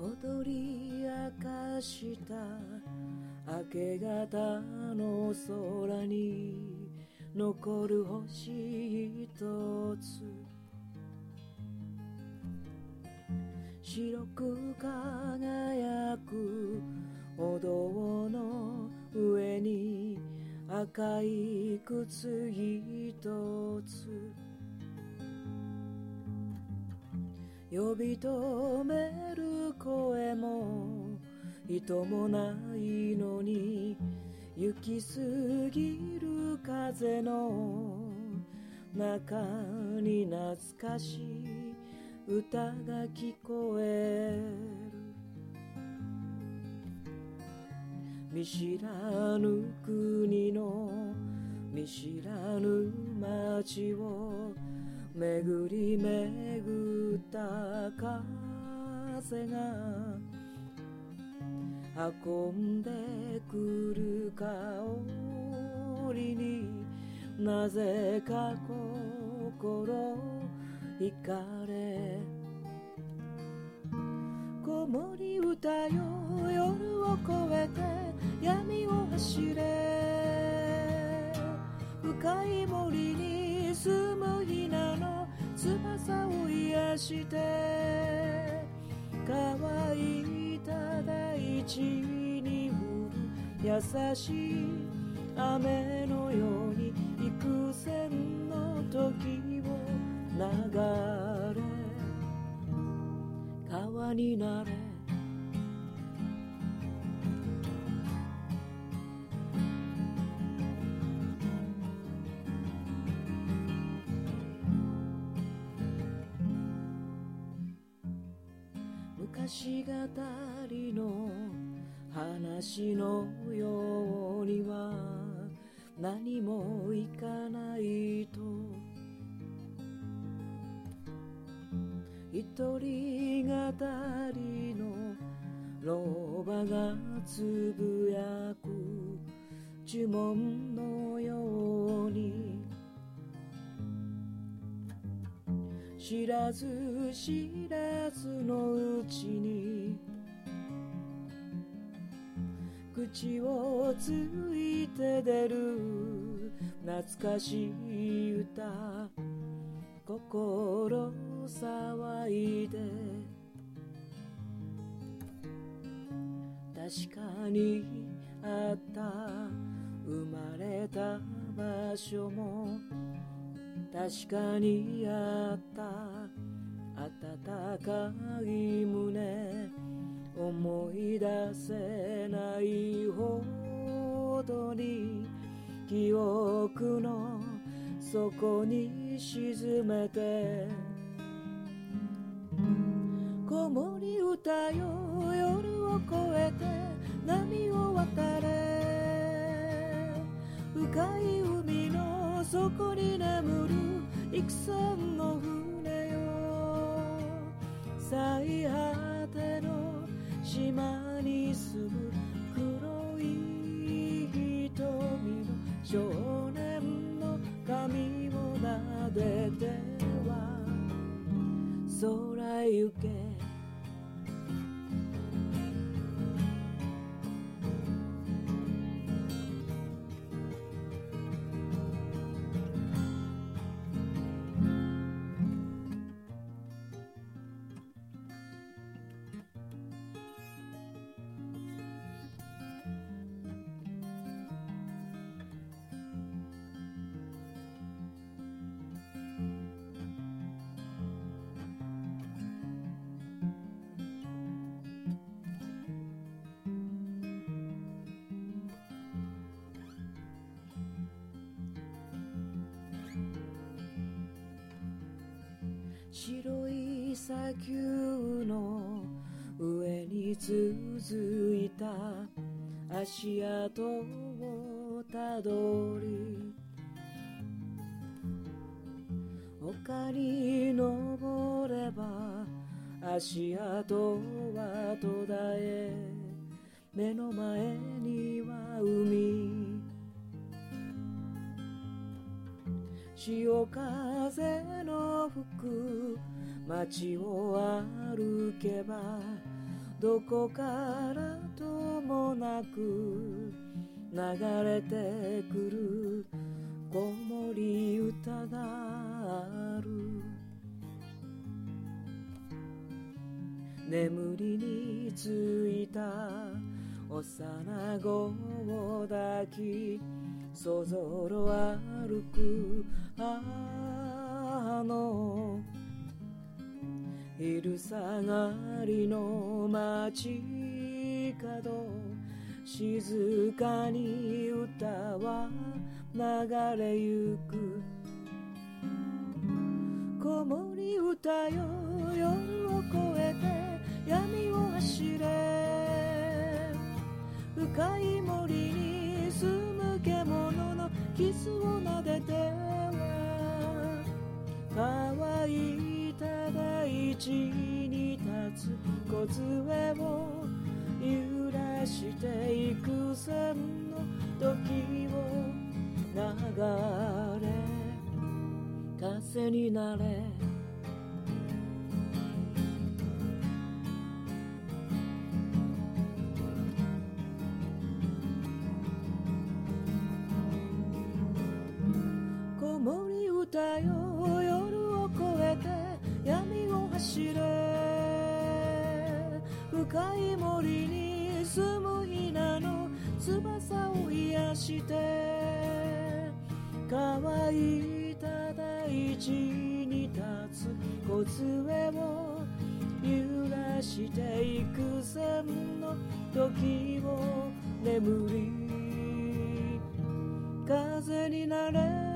踊り明かした明け方の空に残る星一つ、白く輝くお堂の上に赤い靴一つ、呼び止める声もいともないのに、行き過ぎる風の中に懐かしい歌が聞こえる。見知らぬ国の見知らぬ街を巡り巡った風が運んでくる香りに、なぜか心惹かれ、子守歌よ夜を越えて闇を走れ、深い森に住むヒナの翼を癒して、乾いた大地に降る優しい雨のように幾千の時を流れ、川になれ。昔語りの話のようには何もいかないと、一人語りの老婆がつぶやく呪文のように、知らず知らずのうちに口をついて出る懐かしい歌、心騒いで、確かにあった生まれた場所も、確かにあった温かい胸、思い出せないほどに記憶の底に沈めて、子守歌よ夜を越えて波を渡れ、深い海の底に眠る幾千の船よ、最果ての島に住む黒い瞳の少年の髪を撫でては空へ行け。白い砂丘の上に続いた足跡をたどり、丘に登れば足跡は途絶え、目の前には海、潮風の吹く街を歩けばどこからともなく流れてくる子守歌がある。眠りについた幼子を抱きそぞろ歩くあの昼下がりの街角、静かに歌は流れゆく。子守歌よ夜を越えて闇を走れ、深い森に住む獣のキスを撫でては乾いた大地に立つ梢を揺らしていく線の時を流れ風になれ。子守歌よ夜を越えて闇を走れ、深い森に住むヒナの翼を癒して乾いた大地に立つ梢を揺らしていく線の時を眠り風になれ。